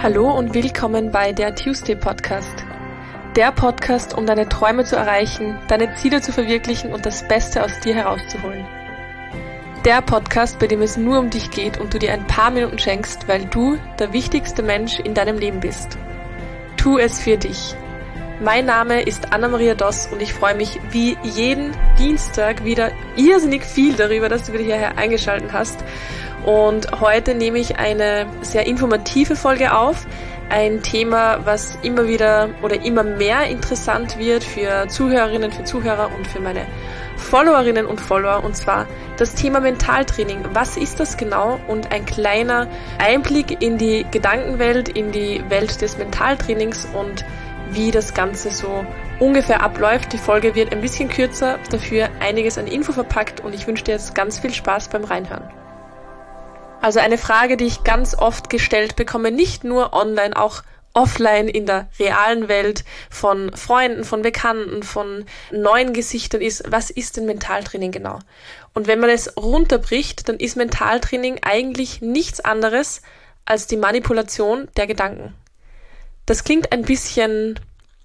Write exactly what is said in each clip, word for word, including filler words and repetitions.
Hallo und willkommen bei der Tuesday Podcast. Der Podcast, um deine Träume zu erreichen, deine Ziele zu verwirklichen und das Beste aus dir herauszuholen. Der Podcast, bei dem es nur um dich geht und du dir ein paar Minuten schenkst, weil du der wichtigste Mensch in deinem Leben bist. Tu es für dich. Mein Name ist Anna-Maria Doss und ich freue mich wie jeden Dienstag wieder irrsinnig viel darüber, dass du wieder hierher eingeschaltet hast. Und heute nehme ich eine sehr informative Folge auf. Ein Thema, was immer wieder oder immer mehr interessant wird für Zuhörerinnen, für Zuhörer und für meine Followerinnen und Follower. Und zwar das Thema Mentaltraining. Was ist das genau? Und ein kleiner Einblick in die Gedankenwelt, in die Welt des Mentaltrainings und wie das Ganze so ungefähr abläuft. Die Folge wird ein bisschen kürzer, dafür einiges an Info verpackt und ich wünsche dir jetzt ganz viel Spaß beim Reinhören. Also eine Frage, die ich ganz oft gestellt bekomme, nicht nur online, auch offline in der realen Welt von Freunden, von Bekannten, von neuen Gesichtern ist, was ist denn Mentaltraining genau? Und wenn man es runterbricht, dann ist Mentaltraining eigentlich nichts anderes als die Manipulation der Gedanken. Das klingt ein bisschen,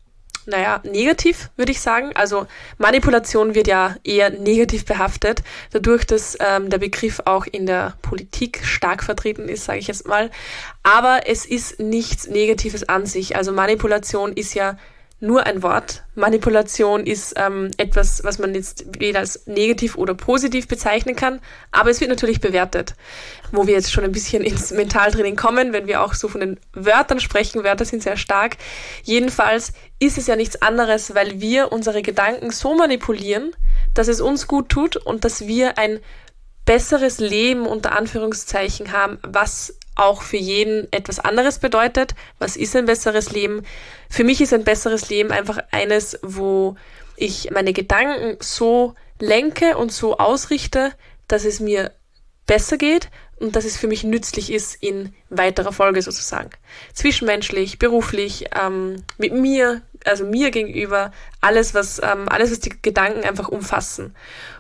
naja, negativ, würde ich sagen. Also Manipulation wird ja eher negativ behaftet, dadurch, dass ähm, der Begriff auch in der Politik stark vertreten ist, sage ich jetzt mal. Aber es ist nichts Negatives an sich. Also Manipulation ist ja nur ein Wort. Manipulation ist ähm, etwas, was man jetzt weder als negativ oder positiv bezeichnen kann, aber es wird natürlich bewertet. Wo wir jetzt schon ein bisschen ins Mentaltraining kommen, wenn wir auch so von den Wörtern sprechen, Wörter sind sehr stark. Jedenfalls ist es ja nichts anderes, weil wir unsere Gedanken so manipulieren, dass es uns gut tut und dass wir ein besseres Leben unter Anführungszeichen haben, was auch für jeden etwas anderes bedeutet. Was ist ein besseres Leben? Für mich ist ein besseres Leben einfach eines, wo ich meine Gedanken so lenke und so ausrichte, dass es mir besser geht und dass es für mich nützlich ist in weiterer Folge sozusagen. Zwischenmenschlich, beruflich, ähm, mit mir, also mir gegenüber, alles was, ähm, alles was die Gedanken einfach umfassen.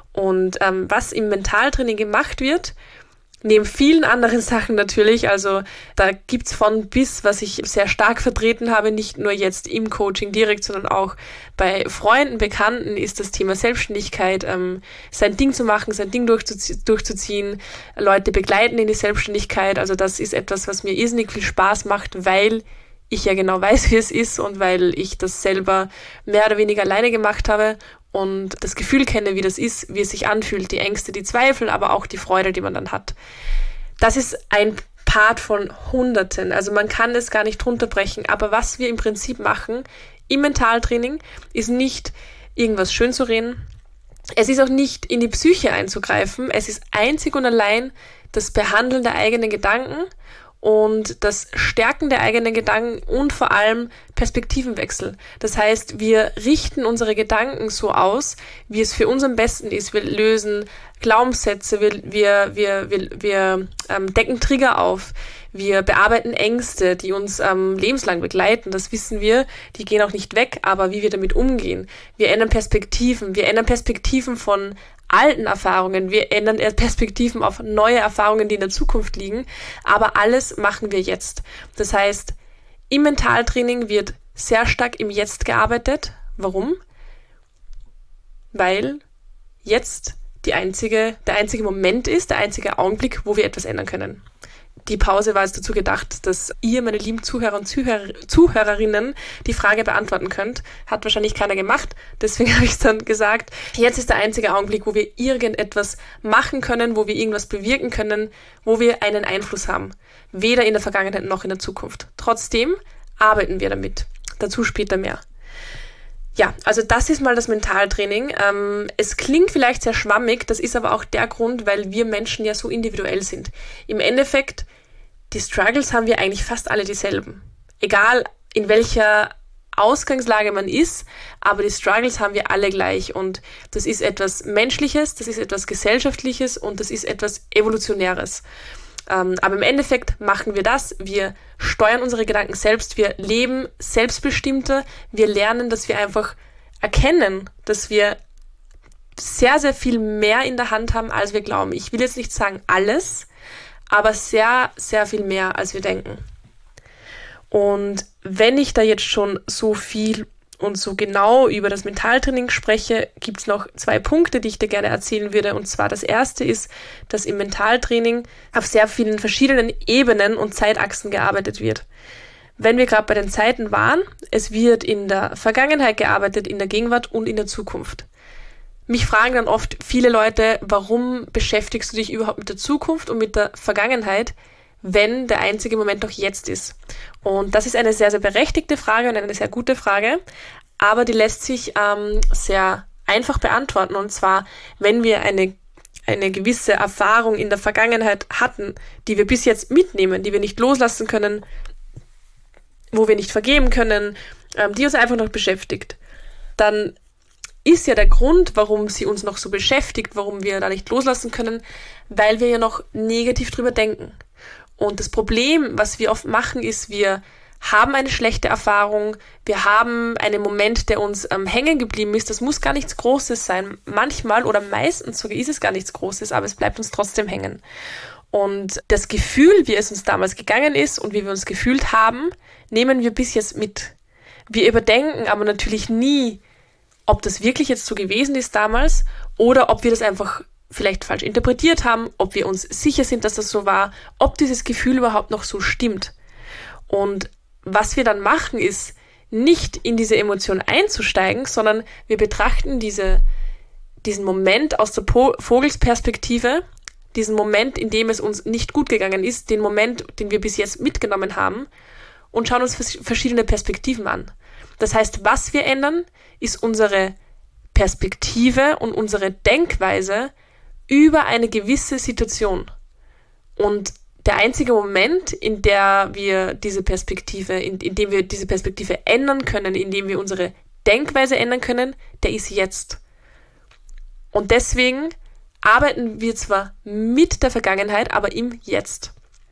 Und ähm, was im Mentaltraining gemacht wird, neben vielen anderen Sachen natürlich, also da gibt's von bis, was ich sehr stark vertreten habe, nicht nur jetzt im Coaching direkt, sondern auch bei Freunden, Bekannten, ist das Thema Selbstständigkeit, ähm, sein Ding zu machen, sein Ding durchzuzie- durchzuziehen, Leute begleiten in die Selbstständigkeit. Also das ist etwas, was mir irrsinnig viel Spaß macht, weil ich ja genau weiß, wie es ist und weil ich das selber mehr oder weniger alleine gemacht habe und das Gefühl kenne, wie das ist, wie es sich anfühlt, die Ängste, die Zweifel, aber auch die Freude, die man dann hat. Das ist ein Part von Hunderten, also man kann es gar nicht runterbrechen, aber was wir im Prinzip machen im Mentaltraining, ist nicht irgendwas schön zu reden, es ist auch nicht in die Psyche einzugreifen, es ist einzig und allein das Behandeln der eigenen Gedanken und das Stärken der eigenen Gedanken und vor allem Perspektivenwechsel. Das heißt, wir richten unsere Gedanken so aus, wie es für uns am besten ist. Wir lösen Glaubenssätze, wir, wir, wir, wir, wir ähm, decken Trigger auf, wir bearbeiten Ängste, die uns ähm, lebenslang begleiten. Das wissen wir, die gehen auch nicht weg, aber wie wir damit umgehen. Wir ändern Perspektiven, wir ändern Perspektiven von alten Erfahrungen, wir ändern Perspektiven auf neue Erfahrungen, die in der Zukunft liegen, aber alles machen wir jetzt. Das heißt, im Mentaltraining wird sehr stark im Jetzt gearbeitet. Warum? Weil jetzt die einzige, der einzige Moment ist, der einzige Augenblick, wo wir etwas ändern können. Die Pause war jetzt dazu gedacht, dass ihr, meine lieben Zuhörer und Zuhörer, Zuhörerinnen, die Frage beantworten könnt. Hat wahrscheinlich keiner gemacht, deswegen habe ich es dann gesagt. Jetzt ist der einzige Augenblick, wo wir irgendetwas machen können, wo wir irgendwas bewirken können, wo wir einen Einfluss haben. Weder in der Vergangenheit noch in der Zukunft. Trotzdem arbeiten wir damit. Dazu später mehr. Ja, also das ist mal das Mentaltraining. Ähm, es klingt vielleicht sehr schwammig, das ist aber auch der Grund, weil wir Menschen ja so individuell sind. Im Endeffekt, die Struggles haben wir eigentlich fast alle dieselben. Egal in welcher Ausgangslage man ist, aber die Struggles haben wir alle gleich und das ist etwas Menschliches, das ist etwas Gesellschaftliches und das ist etwas Evolutionäres. Ähm, aber im Endeffekt machen wir das, wir steuern unsere Gedanken selbst, wir leben selbstbestimmter, wir lernen, dass wir einfach erkennen, dass wir sehr, sehr viel mehr in der Hand haben, als wir glauben. Ich will jetzt nicht sagen alles, aber sehr, sehr viel mehr, als wir denken. Und wenn ich da jetzt schon so viel und so genau über das Mentaltraining spreche, gibt es noch zwei Punkte, die ich dir gerne erzählen würde. Und zwar das erste ist, dass im Mentaltraining auf sehr vielen verschiedenen Ebenen und Zeitachsen gearbeitet wird. Wenn wir gerade bei den Zeiten waren, es wird in der Vergangenheit gearbeitet, in der Gegenwart und in der Zukunft. Mich fragen dann oft viele Leute, warum beschäftigst du dich überhaupt mit der Zukunft und mit der Vergangenheit, wenn der einzige Moment doch jetzt ist? Und das ist eine sehr, sehr berechtigte Frage und eine sehr gute Frage, aber die lässt sich ähm, sehr einfach beantworten. Und zwar, wenn wir eine, eine gewisse Erfahrung in der Vergangenheit hatten, die wir bis jetzt mitnehmen, die wir nicht loslassen können, wo wir nicht vergeben können, ähm, die uns einfach noch beschäftigt, dann ist ja der Grund, warum sie uns noch so beschäftigt, warum wir da nicht loslassen können, weil wir ja noch negativ drüber denken. Und das Problem, was wir oft machen, ist, wir haben eine schlechte Erfahrung, wir haben einen Moment, der uns ähm, hängen geblieben ist. Das muss gar nichts Großes sein. Manchmal oder meistens sogar ist es gar nichts Großes, aber es bleibt uns trotzdem hängen. Und das Gefühl, wie es uns damals gegangen ist und wie wir uns gefühlt haben, nehmen wir bis jetzt mit. Wir überdenken aber natürlich nie, ob das wirklich jetzt so gewesen ist damals oder ob wir das einfach vielleicht falsch interpretiert haben, ob wir uns sicher sind, dass das so war, ob dieses Gefühl überhaupt noch so stimmt. Und was wir dann machen, ist nicht in diese Emotion einzusteigen, sondern wir betrachten diese, diesen Moment aus der po- Vogelsperspektive, diesen Moment, in dem es uns nicht gut gegangen ist, den Moment, den wir bis jetzt mitgenommen haben und schauen uns vers- verschiedene Perspektiven an. Das heißt, was wir ändern, ist unsere Perspektive und unsere Denkweise über eine gewisse Situation. Und der einzige Moment, in der wir diese Perspektive, in, in dem wir diese Perspektive ändern können, in dem wir unsere Denkweise ändern können, der ist jetzt. Und deswegen arbeiten wir zwar mit der Vergangenheit, aber im Jetzt.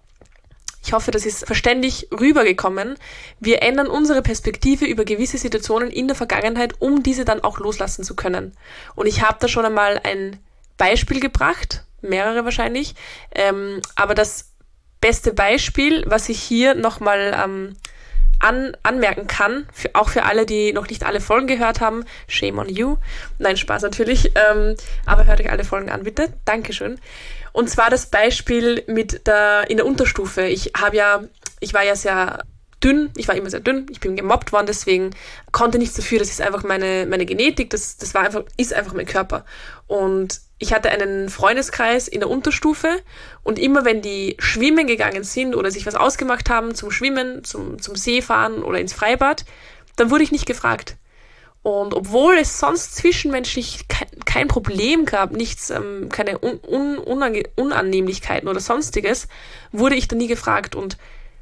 Ich hoffe, das ist verständlich rübergekommen. Wir ändern unsere Perspektive über gewisse Situationen in der Vergangenheit, um diese dann auch loslassen zu können. Und ich habe da schon einmal ein Beispiel gebracht, mehrere wahrscheinlich, ähm, aber das beste Beispiel, was ich hier nochmal ähm, an, anmerken kann, für, auch für alle, die noch nicht alle Folgen gehört haben, shame on you, nein, Spaß natürlich, ähm, aber hört euch alle Folgen an, bitte, Dankeschön. Und zwar das Beispiel mit der, in der Unterstufe. Ich habe ja, ich war ja sehr dünn, ich war immer sehr dünn, ich bin gemobbt worden, deswegen konnte nichts dafür, das ist einfach meine, meine Genetik, das, das war einfach, ist einfach mein Körper. Und ich hatte einen Freundeskreis in der Unterstufe und immer wenn die schwimmen gegangen sind oder sich was ausgemacht haben zum Schwimmen, zum, zum Seefahren oder ins Freibad, dann wurde ich nicht gefragt. Und obwohl es sonst zwischenmenschlich kein, kein Problem gab, nichts, ähm, keine Un- Un- Unange- Unannehmlichkeiten oder sonstiges, wurde ich dann nie gefragt. Und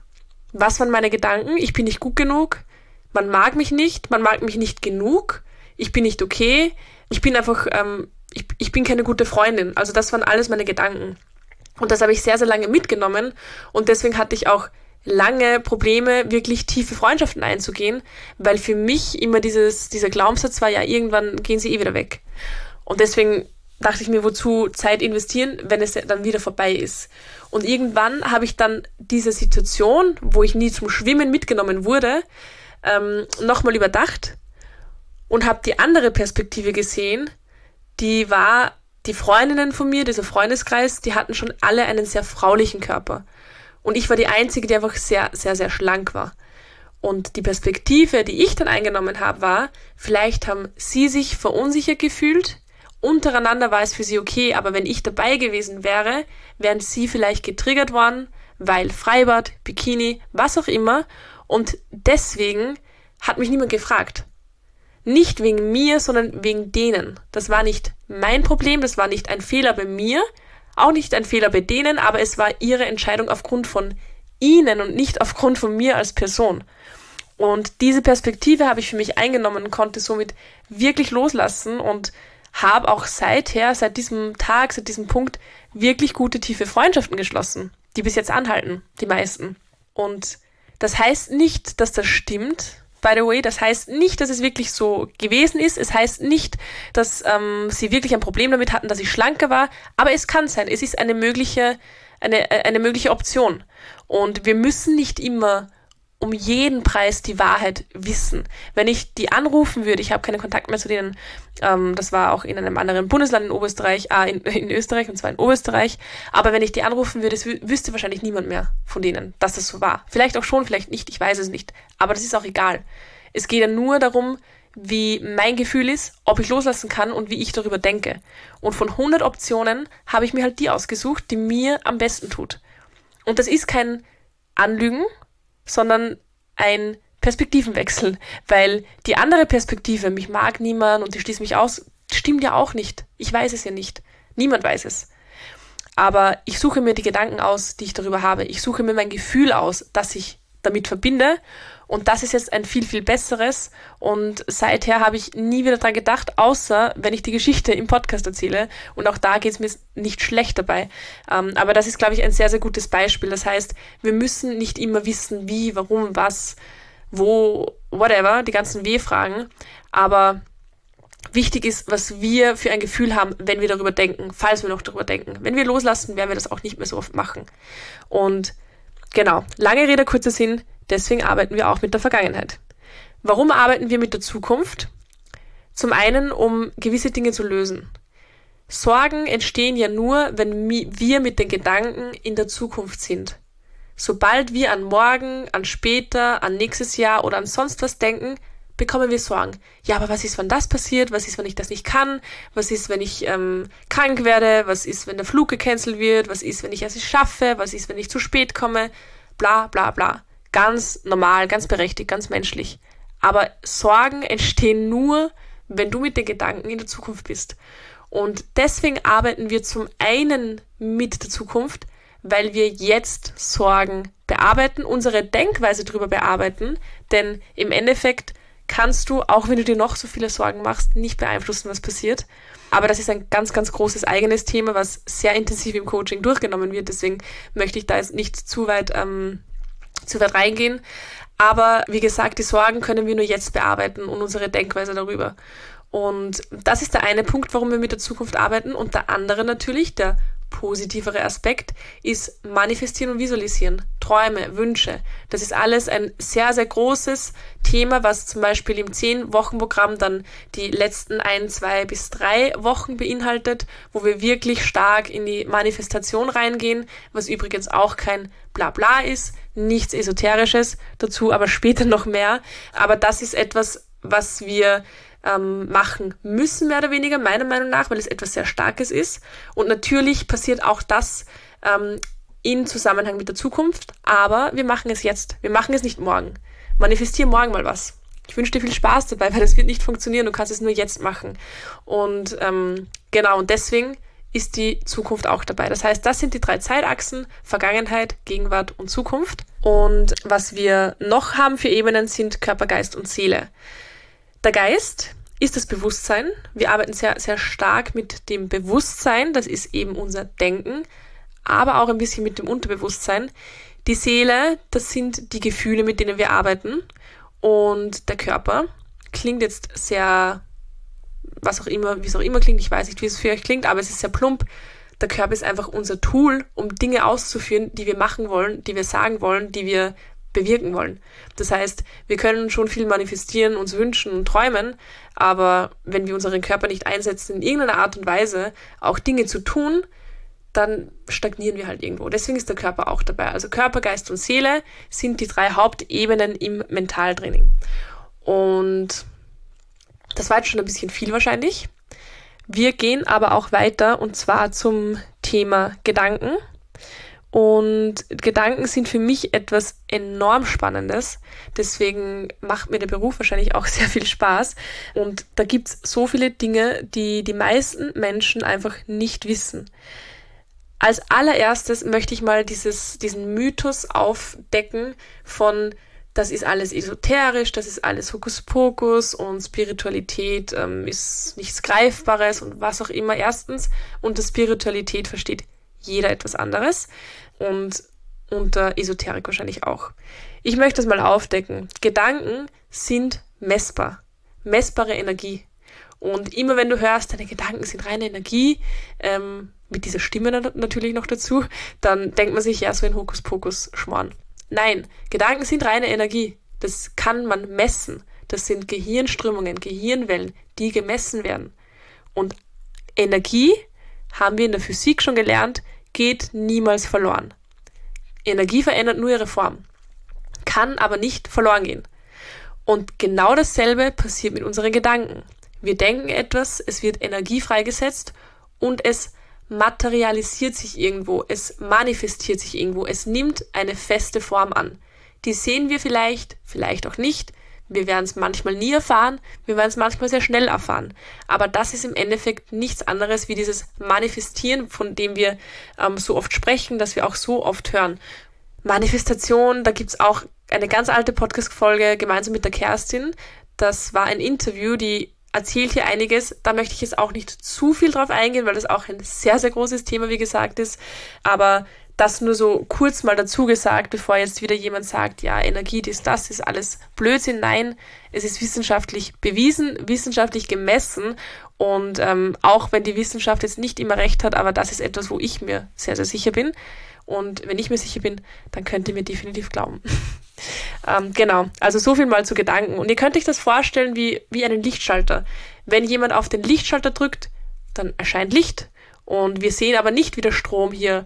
was waren meine Gedanken? Ich bin nicht gut genug, man mag mich nicht, man mag mich nicht genug, ich bin nicht okay, ich bin einfach, ähm, ich, ich bin keine gute Freundin. Also das waren alles meine Gedanken. Und das habe ich sehr, sehr lange mitgenommen und deswegen hatte ich auch lange Probleme, wirklich tiefe Freundschaften einzugehen, weil für mich immer dieses, dieser Glaubenssatz war, ja, irgendwann gehen sie eh wieder weg. Und deswegen dachte ich mir, wozu Zeit investieren, wenn es dann wieder vorbei ist. Und irgendwann habe ich dann diese Situation, wo ich nie zum Schwimmen mitgenommen wurde, ähm, nochmal überdacht und habe die andere Perspektive gesehen, die war, die Freundinnen von mir, dieser Freundeskreis, die hatten schon alle einen sehr fraulichen Körper. Und ich war die Einzige, die einfach sehr, sehr, sehr schlank war. Und die Perspektive, die ich dann eingenommen habe, war, vielleicht haben sie sich verunsichert gefühlt, untereinander war es für sie okay, aber wenn ich dabei gewesen wäre, wären sie vielleicht getriggert worden, weil Freibad, Bikini, was auch immer. Und deswegen hat mich niemand gefragt. Nicht wegen mir, sondern wegen denen. Das war nicht mein Problem, das war nicht ein Fehler bei mir, auch nicht ein Fehler bei denen, aber es war ihre Entscheidung aufgrund von ihnen und nicht aufgrund von mir als Person. Und diese Perspektive habe ich für mich eingenommen und konnte somit wirklich loslassen und habe auch seither, seit diesem Tag, seit diesem Punkt wirklich gute, tiefe Freundschaften geschlossen, die bis jetzt anhalten, die meisten. Und das heißt nicht, dass das stimmt, by the way, das heißt nicht, dass es wirklich so gewesen ist, es heißt nicht, dass ähm, sie wirklich ein Problem damit hatten, dass ich schlanker war, aber es kann sein, es ist eine mögliche, eine, eine mögliche Option. Und wir müssen nicht immer um jeden Preis die Wahrheit wissen. Wenn ich die anrufen würde, ich habe keinen Kontakt mehr zu denen, ähm, das war auch in einem anderen Bundesland in Österreich, ah, in, in Österreich, und zwar in Österreich, aber wenn ich die anrufen würde, es wü- wüsste wahrscheinlich niemand mehr von denen, dass das so war. Vielleicht auch schon, vielleicht nicht, ich weiß es nicht, aber das ist auch egal. Es geht ja nur darum, wie mein Gefühl ist, ob ich loslassen kann und wie ich darüber denke. Und von hundert Optionen habe ich mir halt die ausgesucht, die mir am besten tut. Und das ist kein Anlügen, sondern ein Perspektivenwechsel, weil die andere Perspektive, mich mag niemand und die schließt mich aus, stimmt ja auch nicht. Ich weiß es ja nicht. Niemand weiß es. Aber ich suche mir die Gedanken aus, die ich darüber habe. Ich suche mir mein Gefühl aus, das ich damit verbinde. Und das ist jetzt ein viel, viel besseres. Und seither habe ich nie wieder dran gedacht, außer wenn ich die Geschichte im Podcast erzähle. Und auch da geht es mir nicht schlecht dabei. Ähm, aber das ist, glaube ich, ein sehr, sehr gutes Beispiel. Das heißt, wir müssen nicht immer wissen, wie, warum, was, wo, whatever, die ganzen W-Fragen. Aber wichtig ist, was wir für ein Gefühl haben, wenn wir darüber denken, falls wir noch darüber denken. Wenn wir loslassen, werden wir das auch nicht mehr so oft machen. Und genau, lange Rede, kurzer Sinn, deswegen arbeiten wir auch mit der Vergangenheit. Warum arbeiten wir mit der Zukunft? Zum einen, um gewisse Dinge zu lösen. Sorgen entstehen ja nur, wenn wir mit den Gedanken in der Zukunft sind. Sobald wir an morgen, an später, an nächstes Jahr oder an sonst was denken, bekommen wir Sorgen. Ja, aber was ist, wenn das passiert? Was ist, wenn ich das nicht kann? Was ist, wenn ich ähm, krank werde? Was ist, wenn der Flug gecancelt wird? Was ist, wenn ich es nicht schaffe? Was ist, wenn ich zu spät komme? Bla, bla, bla. Ganz normal, ganz berechtigt, ganz menschlich. Aber Sorgen entstehen nur, wenn du mit den Gedanken in der Zukunft bist. Und deswegen arbeiten wir zum einen mit der Zukunft, weil wir jetzt Sorgen bearbeiten, unsere Denkweise darüber bearbeiten, denn im Endeffekt kannst du, auch wenn du dir noch so viele Sorgen machst, nicht beeinflussen, was passiert. Aber das ist ein ganz, ganz großes eigenes Thema, was sehr intensiv im Coaching durchgenommen wird. Deswegen möchte ich da jetzt nicht zu weit, ähm, zu weit reingehen. Aber wie gesagt, die Sorgen können wir nur jetzt bearbeiten und unsere Denkweise darüber. Und das ist der eine Punkt, warum wir mit der Zukunft arbeiten. Und der andere natürlich, der positivere Aspekt, ist manifestieren und visualisieren. Träume, Wünsche. Das ist alles ein sehr, sehr großes Thema, was zum Beispiel im zehn-Wochen-Programm dann die letzten ein, zwei bis drei Wochen beinhaltet, wo wir wirklich stark in die Manifestation reingehen, was übrigens auch kein Blabla ist, nichts Esoterisches, dazu aber später noch mehr. Aber das ist etwas, was wir ähm, machen müssen, mehr oder weniger, meiner Meinung nach, weil es etwas sehr Starkes ist. Und natürlich passiert auch das ähm, in Zusammenhang mit der Zukunft, aber wir machen es jetzt. Wir machen es nicht morgen. Manifestier morgen mal was. Ich wünsche dir viel Spaß dabei, weil das wird nicht funktionieren. Du kannst es nur jetzt machen. Und ähm, genau, und deswegen ist die Zukunft auch dabei. Das heißt, das sind die drei Zeitachsen: Vergangenheit, Gegenwart und Zukunft. Und was wir noch haben für Ebenen sind Körper, Geist und Seele. Der Geist ist das Bewusstsein. Wir arbeiten sehr, sehr stark mit dem Bewusstsein. Das ist eben unser Denken, aber auch ein bisschen mit dem Unterbewusstsein. Die Seele, das sind die Gefühle, mit denen wir arbeiten. Und der Körper klingt jetzt sehr, was auch immer, wie es auch immer klingt. Ich weiß nicht, wie es für euch klingt, aber es ist sehr plump. Der Körper ist einfach unser Tool, um Dinge auszuführen, die wir machen wollen, die wir sagen wollen, die wir bewirken wollen. Das heißt, wir können schon viel manifestieren, uns wünschen und träumen, aber wenn wir unseren Körper nicht einsetzen, in irgendeiner Art und Weise auch Dinge zu tun, dann stagnieren wir halt irgendwo. Deswegen ist der Körper auch dabei. Also Körper, Geist und Seele sind die drei Hauptebenen im Mentaltraining. Und das war jetzt schon ein bisschen viel wahrscheinlich. Wir gehen aber auch weiter, und zwar zum Thema Gedanken. Und Gedanken sind für mich etwas enorm Spannendes. Deswegen macht mir der Beruf wahrscheinlich auch sehr viel Spaß. Und da gibt's so viele Dinge, die die meisten Menschen einfach nicht wissen. Als allererstes möchte ich mal dieses, diesen Mythos aufdecken von, das ist alles esoterisch, das ist alles Hokuspokus und Spiritualität ähm, ist nichts Greifbares und was auch immer. Erstens, unter Spiritualität versteht jeder etwas anderes und unter Esoterik wahrscheinlich auch. Ich möchte das mal aufdecken. Gedanken sind messbar, messbare Energie. Und immer wenn du hörst, deine Gedanken sind reine Energie, ähm, mit dieser Stimme natürlich noch dazu, dann denkt man sich, ja, so ein Hokuspokus-Schmarrn. Nein, Gedanken sind reine Energie. Das kann man messen. Das sind Gehirnströmungen, Gehirnwellen, die gemessen werden. Und Energie, haben wir in der Physik schon gelernt, geht niemals verloren. Energie verändert nur ihre Form, kann aber nicht verloren gehen. Und genau dasselbe passiert mit unseren Gedanken. Wir denken etwas, es wird Energie freigesetzt und es materialisiert sich irgendwo, es manifestiert sich irgendwo, es nimmt eine feste Form an. Die sehen wir vielleicht, vielleicht auch nicht. Wir werden es manchmal nie erfahren, wir werden es manchmal sehr schnell erfahren. Aber das ist im Endeffekt nichts anderes wie dieses Manifestieren, von dem wir ähm, so oft sprechen, das wir auch so oft hören. Manifestation, da gibt's auch eine ganz alte Podcast-Folge gemeinsam mit der Kerstin. Das war ein Interview, die erzählt hier einiges. Da möchte ich jetzt auch nicht zu viel drauf eingehen, weil das auch ein sehr, sehr großes Thema, wie gesagt, ist. Aber das nur so kurz mal dazu gesagt, bevor jetzt wieder jemand sagt, ja, Energie, das, das ist alles Blödsinn. Nein, es ist wissenschaftlich bewiesen, wissenschaftlich gemessen und ähm, auch wenn die Wissenschaft jetzt nicht immer recht hat, aber das ist etwas, wo ich mir sehr, sehr sicher bin. Und wenn ich mir sicher bin, dann könnt ihr mir definitiv glauben. ähm, genau, also so viel mal zu Gedanken. Und ihr könnt euch das vorstellen wie, wie einen Lichtschalter. Wenn jemand auf den Lichtschalter drückt, dann erscheint Licht und wir sehen aber nicht, wie der Strom hier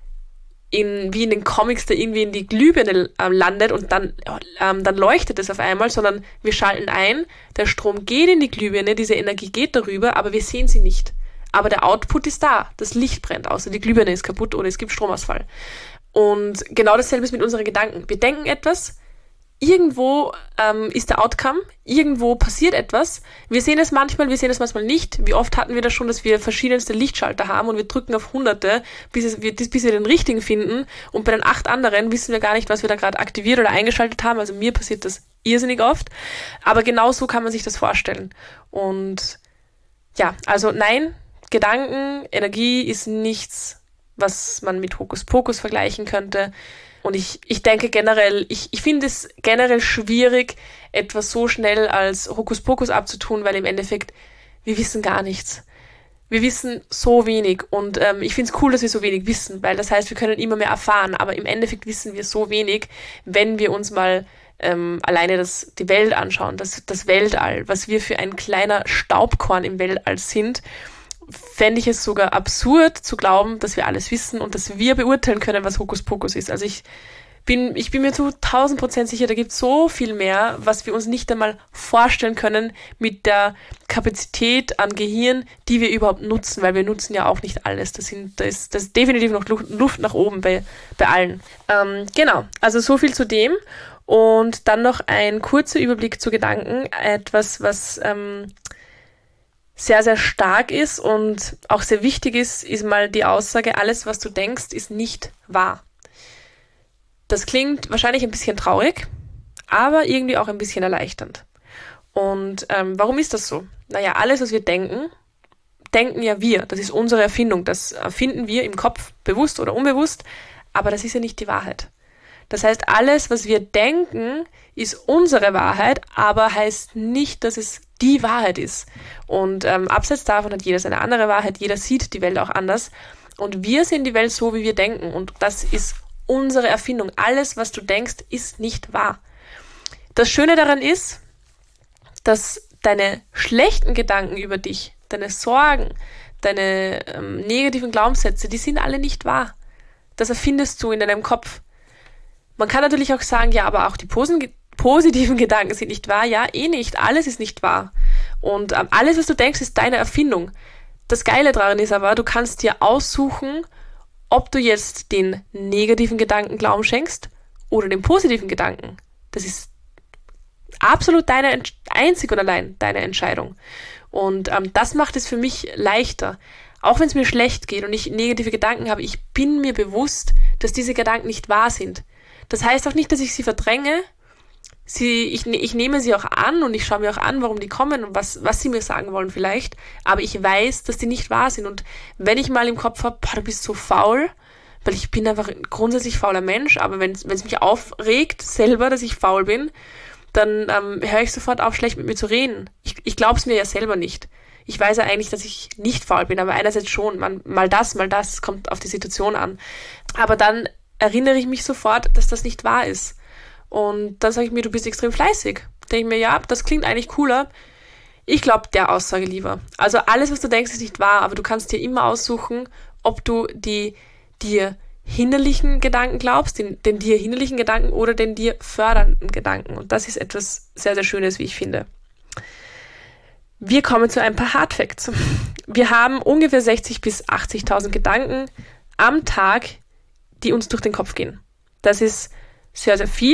in, wie in den Comics, der irgendwie in die Glühbirne äh, landet und dann, ähm, dann leuchtet es auf einmal, sondern wir schalten ein, der Strom geht in die Glühbirne, diese Energie geht darüber, aber wir sehen sie nicht. Aber der Output ist da, das Licht brennt, außer die Glühbirne ist kaputt oder es gibt Stromausfall. Und genau dasselbe ist mit unseren Gedanken. Wir denken etwas, irgendwo ähm, ist der Outcome, irgendwo passiert etwas. Wir sehen es manchmal, wir sehen es manchmal nicht. Wie oft hatten wir das schon, dass wir verschiedenste Lichtschalter haben und wir drücken auf Hunderte, bis, es, bis wir den richtigen finden. Und bei den acht anderen wissen wir gar nicht, was wir da gerade aktiviert oder eingeschaltet haben. Also mir passiert das irrsinnig oft. Aber genau so kann man sich das vorstellen. Und ja, also nein, Gedanken, Energie ist nichts, was man mit Hokuspokus vergleichen könnte. Und ich, ich denke generell, ich, ich finde es generell schwierig, etwas so schnell als Hokuspokus abzutun, weil im Endeffekt, wir wissen gar nichts. Wir wissen so wenig und ähm, ich finde es cool, dass wir so wenig wissen, weil das heißt, wir können immer mehr erfahren, aber im Endeffekt wissen wir so wenig, wenn wir uns mal ähm, alleine das, die Welt anschauen, das, das Weltall, was wir für ein kleiner Staubkorn im Weltall sind, fände ich es sogar absurd zu glauben, dass wir alles wissen und dass wir beurteilen können, was Hokuspokus ist. Also ich bin, ich bin mir zu tausend Prozent sicher, da gibt es so viel mehr, was wir uns nicht einmal vorstellen können mit der Kapazität an Gehirn, die wir überhaupt nutzen, weil wir nutzen ja auch nicht alles. Das, sind, das, ist, das ist definitiv noch Luft nach oben bei, bei allen. Ähm, genau, also so viel zu dem. Und dann noch ein kurzer Überblick zu Gedanken. Etwas, was ähm, sehr, sehr stark ist und auch sehr wichtig ist, ist mal die Aussage, alles, was du denkst, ist nicht wahr. Das klingt wahrscheinlich ein bisschen traurig, aber irgendwie auch ein bisschen erleichternd. Und ähm, warum ist das so? Naja, alles, was wir denken, denken ja wir. Das ist unsere Erfindung. Das erfinden wir im Kopf, bewusst oder unbewusst, aber das ist ja nicht die Wahrheit. Das heißt, alles, was wir denken, ist unsere Wahrheit, aber heißt nicht, dass es die Wahrheit ist. Und ähm, abseits davon hat jeder seine andere Wahrheit, jeder sieht die Welt auch anders. Und wir sehen die Welt so, wie wir denken. Und das ist unsere Erfindung. Alles, was du denkst, ist nicht wahr. Das Schöne daran ist, dass deine schlechten Gedanken über dich, deine Sorgen, deine ähm, negativen Glaubenssätze, die sind alle nicht wahr. Das erfindest du in deinem Kopf. Man kann natürlich auch sagen, ja, aber auch die posen- positiven Gedanken sind nicht wahr. Ja, eh nicht. Alles ist nicht wahr. Und ähm, alles, was du denkst, ist deine Erfindung. Das Geile daran ist aber, du kannst dir aussuchen, ob du jetzt den negativen Gedanken Glauben schenkst oder den positiven Gedanken. Das ist absolut deine, einzig und allein deine Entscheidung. Und ähm, das macht es für mich leichter. Auch wenn es mir schlecht geht und ich negative Gedanken habe, ich bin mir bewusst, dass diese Gedanken nicht wahr sind. Das heißt auch nicht, dass ich sie verdränge. Sie, ich, ich nehme sie auch an und ich schaue mir auch an, warum die kommen und was, was sie mir sagen wollen vielleicht. Aber ich weiß, dass die nicht wahr sind. Und wenn ich mal im Kopf habe, du bist so faul, weil ich bin einfach ein grundsätzlich fauler Mensch, aber wenn es mich aufregt selber, dass ich faul bin, dann ähm, höre ich sofort auf, schlecht mit mir zu reden. Ich, ich glaube es mir ja selber nicht. Ich weiß ja eigentlich, dass ich nicht faul bin, aber einerseits schon. Man, mal das, mal das, kommt auf die Situation an. Aber dann erinnere ich mich sofort, dass das nicht wahr ist. Und dann sage ich mir, du bist extrem fleißig. Denke ich mir, ja, das klingt eigentlich cooler. Ich glaube der Aussage lieber. Also alles, was du denkst, ist nicht wahr, aber du kannst dir immer aussuchen, ob du die dir hinderlichen Gedanken glaubst, den, den dir hinderlichen Gedanken oder den dir fördernden Gedanken. Und das ist etwas sehr, sehr Schönes, wie ich finde. Wir kommen zu ein paar Hardfacts. Wir haben ungefähr sechzigtausend bis achtzigtausend Gedanken am Tag, die uns durch den Kopf gehen. Das ist sehr, sehr viel.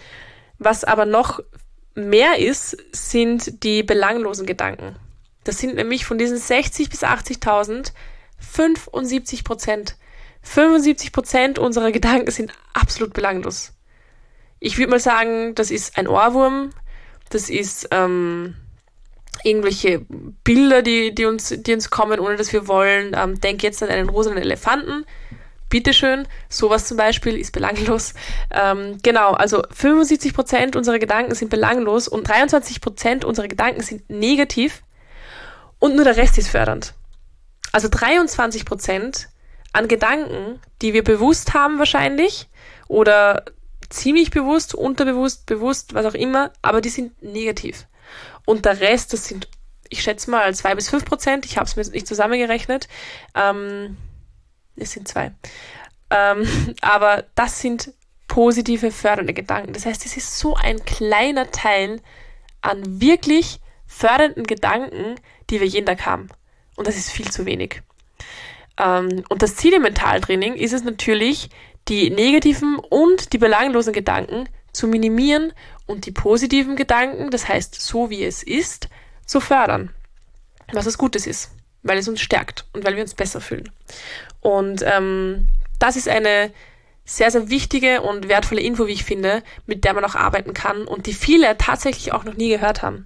Was aber noch mehr ist, sind die belanglosen Gedanken. Das sind nämlich von diesen sechzigtausend bis achtzigtausend fünfundsiebzig Prozent. fünfundsiebzig Prozent unserer Gedanken sind absolut belanglos. Ich würde mal sagen, das ist ein Ohrwurm, das ist ähm, irgendwelche Bilder, die, die, uns, die uns kommen, ohne dass wir wollen. Ähm, denk jetzt an einen rosanen Elefanten. Bitteschön, sowas zum Beispiel ist belanglos. Ähm, genau, also fünfundsiebzig Prozent unserer Gedanken sind belanglos und dreiundzwanzig Prozent unserer Gedanken sind negativ und nur der Rest ist fördernd. Also dreiundzwanzig Prozent an Gedanken, die wir bewusst haben wahrscheinlich oder ziemlich bewusst, unterbewusst, bewusst, was auch immer, aber die sind negativ. Und der Rest, das sind, ich schätze mal, zwei bis fünf Prozent, ich habe es mir nicht zusammengerechnet, ähm, es sind zwei, ähm, aber das sind positive, fördernde Gedanken. Das heißt, es ist so ein kleiner Teil an wirklich fördernden Gedanken, die wir jeden Tag haben. Und das ist viel zu wenig. Ähm, und das Ziel im Mentaltraining ist es natürlich, die negativen und die belanglosen Gedanken zu minimieren und die positiven Gedanken, das heißt, so wie es ist, zu fördern. Was das Gutes ist, weil es uns stärkt und weil wir uns besser fühlen. Und ähm, das ist eine sehr, sehr wichtige und wertvolle Info, wie ich finde, mit der man auch arbeiten kann und die viele tatsächlich auch noch nie gehört haben.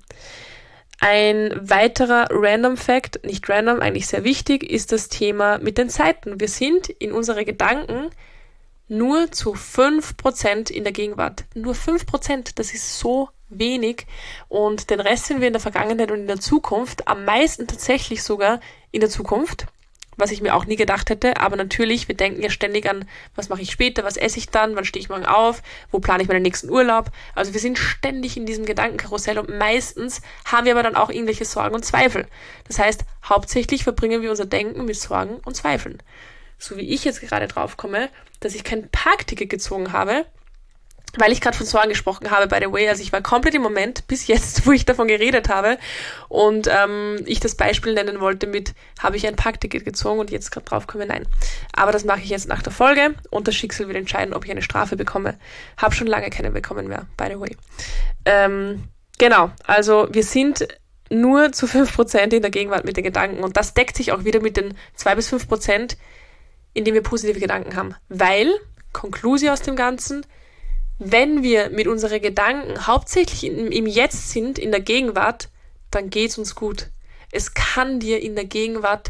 Ein weiterer Random Fact, nicht random, eigentlich sehr wichtig, ist das Thema mit den Zeiten. Wir sind in unsere Gedanken nur zu fünf Prozent in der Gegenwart. Nur fünf Prozent, das ist so wenig. Und den Rest sind wir in der Vergangenheit und in der Zukunft, am meisten tatsächlich sogar in der Zukunft, was ich mir auch nie gedacht hätte. Aber natürlich, wir denken ja ständig an, was mache ich später, was esse ich dann, wann stehe ich morgen auf, wo plane ich meinen nächsten Urlaub. Also wir sind ständig in diesem Gedankenkarussell und meistens haben wir aber dann auch irgendwelche Sorgen und Zweifel. Das heißt, hauptsächlich verbringen wir unser Denken mit Sorgen und Zweifeln. So wie ich jetzt gerade drauf komme, dass ich kein Parkticket gezogen habe, weil ich gerade von Sorgen gesprochen habe, by the way. Also ich war komplett im Moment bis jetzt, wo ich davon geredet habe und ähm, ich das Beispiel nennen wollte mit, habe ich ein Parkticket gezogen und jetzt gerade drauf komme, nein. Aber das mache ich jetzt nach der Folge und das Schicksal wird entscheiden, ob ich eine Strafe bekomme. Habe schon lange keine bekommen mehr, by the way. Ähm, genau, also wir sind nur zu fünf Prozent in der Gegenwart mit den Gedanken und das deckt sich auch wieder mit den zwei bis fünf Prozent, indem wir positive Gedanken haben. Weil, Konklusion aus dem Ganzen, wenn wir mit unseren Gedanken hauptsächlich im, im Jetzt sind, in der Gegenwart, dann geht's uns gut. Es kann dir in der Gegenwart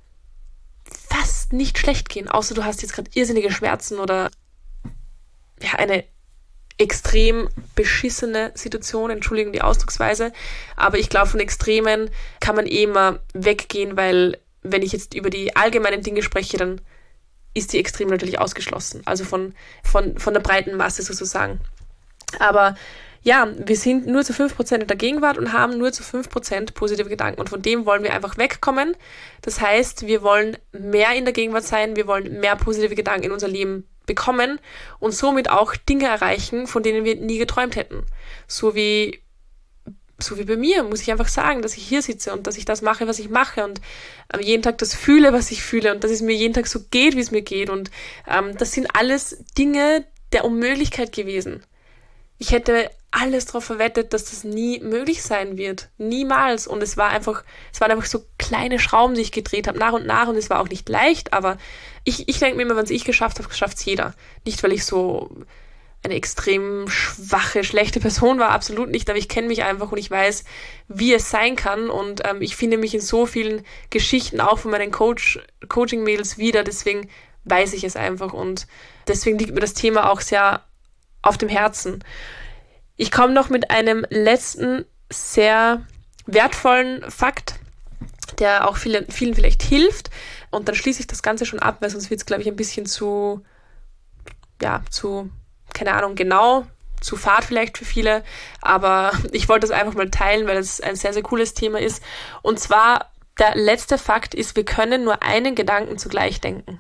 fast nicht schlecht gehen, außer du hast jetzt gerade irrsinnige Schmerzen oder ja, eine extrem beschissene Situation, Entschuldigung die Ausdrucksweise, aber ich glaube, von Extremen kann man eh immer weggehen, weil wenn ich jetzt über die allgemeinen Dinge spreche, dann ist die Extrem natürlich ausgeschlossen, also von, von, von der breiten Masse sozusagen. Aber ja, wir sind nur zu fünf Prozent in der Gegenwart und haben nur zu fünf Prozent positive Gedanken und von dem wollen wir einfach wegkommen. Das heißt, wir wollen mehr in der Gegenwart sein, wir wollen mehr positive Gedanken in unser Leben bekommen und somit auch Dinge erreichen, von denen wir nie geträumt hätten. So wie So wie bei mir, muss ich einfach sagen, dass ich hier sitze und dass ich das mache, was ich mache und ähm, jeden Tag das fühle, was ich fühle und dass es mir jeden Tag so geht, wie es mir geht. Und ähm, das sind alles Dinge der Unmöglichkeit gewesen. Ich hätte alles darauf verwettet, dass das nie möglich sein wird. Niemals. Und es war einfach, es waren einfach so kleine Schrauben, die ich gedreht habe, nach und nach. Und es war auch nicht leicht, aber ich, ich denke mir immer, wenn es ich geschafft habe, schafft es jeder. Nicht, weil ich so eine extrem schwache, schlechte Person war, absolut nicht, aber ich kenne mich einfach und ich weiß, wie es sein kann und ähm, ich finde mich in so vielen Geschichten auch von meinen Coach, Coaching-Mails wieder, deswegen weiß ich es einfach und deswegen liegt mir das Thema auch sehr auf dem Herzen. Ich komme noch mit einem letzten, sehr wertvollen Fakt, der auch viele, vielen vielleicht hilft und dann schließe ich das Ganze schon ab, weil sonst wird es, glaube ich, ein bisschen zu ja, zu, keine Ahnung, genau, zu fad vielleicht für viele, aber ich wollte das einfach mal teilen, weil es ein sehr, sehr cooles Thema ist. Und zwar, der letzte Fakt ist, wir können nur einen Gedanken zugleich denken.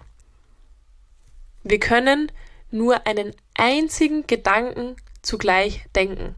Wir können nur einen einzigen Gedanken zugleich denken.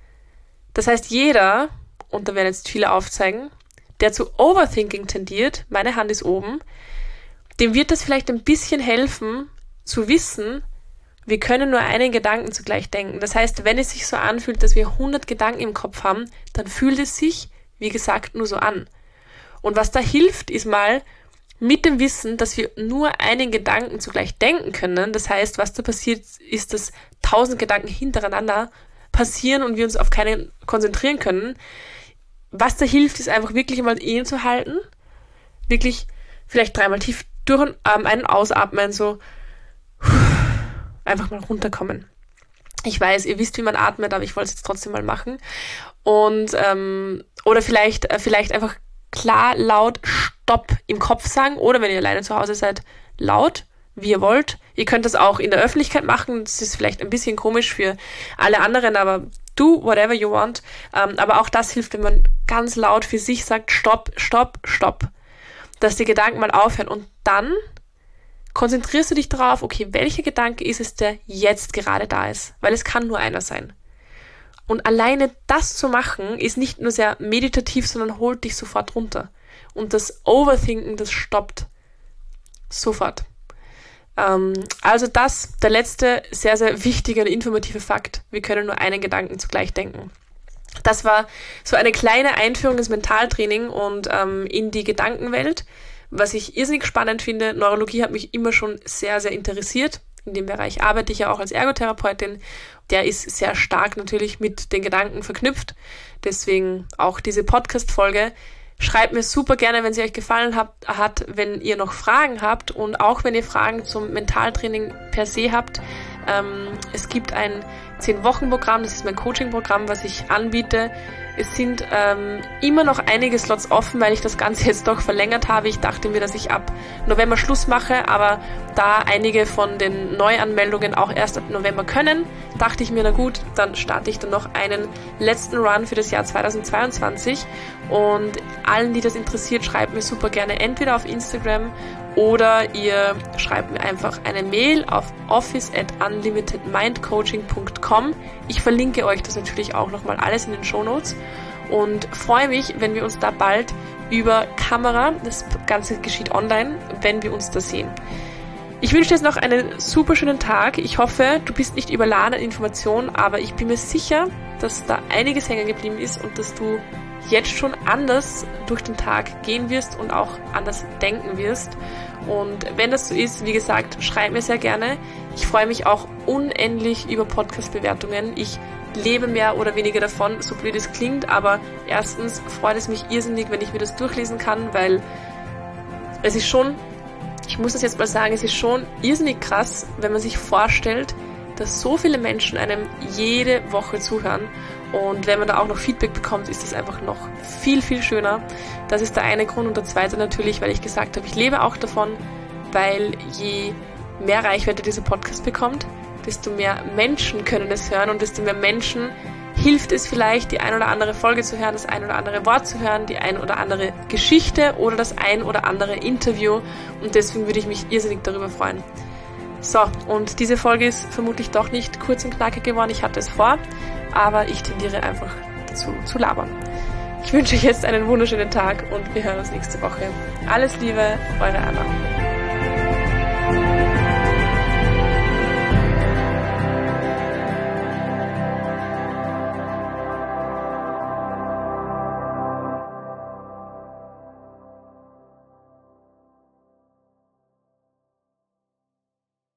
Das heißt, jeder, und da werden jetzt viele aufzeigen, der zu Overthinking tendiert, meine Hand ist oben, dem wird das vielleicht ein bisschen helfen, zu wissen, wir können nur einen Gedanken zugleich denken. Das heißt, wenn es sich so anfühlt, dass wir hundert Gedanken im Kopf haben, dann fühlt es sich, wie gesagt, nur so an. Und was da hilft, ist mal mit dem Wissen, dass wir nur einen Gedanken zugleich denken können. Das heißt, was da passiert, ist, dass tausend Gedanken hintereinander passieren und wir uns auf keinen konzentrieren können. Was da hilft, ist einfach wirklich mal innezuhalten, wirklich vielleicht dreimal tief durch und ähm, einen ausatmen, so einfach mal runterkommen. Ich weiß, ihr wisst, wie man atmet, aber ich wollte es jetzt trotzdem mal machen. Und ähm, oder vielleicht, äh, vielleicht einfach klar, laut, Stopp im Kopf sagen. Oder wenn ihr alleine zu Hause seid, laut, wie ihr wollt. Ihr könnt das auch in der Öffentlichkeit machen. Das ist vielleicht ein bisschen komisch für alle anderen, aber do whatever you want. Ähm, aber auch das hilft, wenn man ganz laut für sich sagt, Stopp, Stopp, Stopp. Dass die Gedanken mal aufhören. Und dann konzentrierst du dich darauf, okay, welcher Gedanke ist es, der jetzt gerade da ist? Weil es kann nur einer sein. Und alleine das zu machen, ist nicht nur sehr meditativ, sondern holt dich sofort runter. Und das Overthinken, das stoppt sofort. Ähm, also das, der letzte sehr, sehr wichtige und informative Fakt. Wir können nur einen Gedanken zugleich denken. Das war so eine kleine Einführung ins Mentaltraining und ähm, in die Gedankenwelt. Was ich irrsinnig spannend finde, Neurologie hat mich immer schon sehr, sehr interessiert. In dem Bereich arbeite ich ja auch als Ergotherapeutin. Der ist sehr stark natürlich mit den Gedanken verknüpft. Deswegen auch diese Podcast-Folge. Schreibt mir super gerne, wenn sie euch gefallen hat, hat, wenn ihr noch Fragen habt und auch wenn ihr Fragen zum Mentaltraining per se habt. Ähm, es gibt ein zehn-Wochen-Programm, das ist mein Coaching-Programm, was ich anbiete. Es sind ähm, immer noch einige Slots offen, weil ich das Ganze jetzt doch verlängert habe. Ich dachte mir, dass ich ab November Schluss mache, aber da einige von den Neuanmeldungen auch erst ab November können, dachte ich mir, na gut, dann starte ich dann noch einen letzten Run für das Jahr zweitausendzweiundzwanzig. Und allen, die das interessiert, schreibt mir super gerne entweder auf Instagram oder ihr schreibt mir einfach eine Mail auf office at unlimited mind coaching dot com. Ich verlinke euch das natürlich auch nochmal alles in den Shownotes und freue mich, wenn wir uns da bald über Kamera, das Ganze geschieht online, wenn wir uns da sehen. Ich wünsche dir jetzt noch einen super schönen Tag. Ich hoffe, du bist nicht überladen an Informationen, aber ich bin mir sicher, dass da einiges hängen geblieben ist und dass du jetzt schon anders durch den Tag gehen wirst und auch anders denken wirst. Und wenn das so ist, wie gesagt, schreib mir sehr gerne. Ich freue mich auch unendlich über Podcast-Bewertungen. Ich lebe mehr oder weniger davon, so blöd es klingt, aber erstens freut es mich irrsinnig, wenn ich mir das durchlesen kann, weil es ist schon, ich muss das jetzt mal sagen, es ist schon irrsinnig krass, wenn man sich vorstellt, dass so viele Menschen einem jede Woche zuhören. Und wenn man da auch noch Feedback bekommt, ist das einfach noch viel, viel schöner. Das ist der eine Grund. Und der zweite natürlich, weil ich gesagt habe, ich lebe auch davon, weil je mehr Reichweite dieser Podcast bekommt, desto mehr Menschen können es hören und desto mehr Menschen hilft es vielleicht, die ein oder andere Folge zu hören, das ein oder andere Wort zu hören, die ein oder andere Geschichte oder das ein oder andere Interview. Und deswegen würde ich mich irrsinnig darüber freuen. So, und diese Folge ist vermutlich doch nicht kurz und knackig geworden. Ich hatte es vor, aber ich tendiere einfach dazu zu labern. Ich wünsche euch jetzt einen wunderschönen Tag und wir hören uns nächste Woche. Alles Liebe, eure Anna.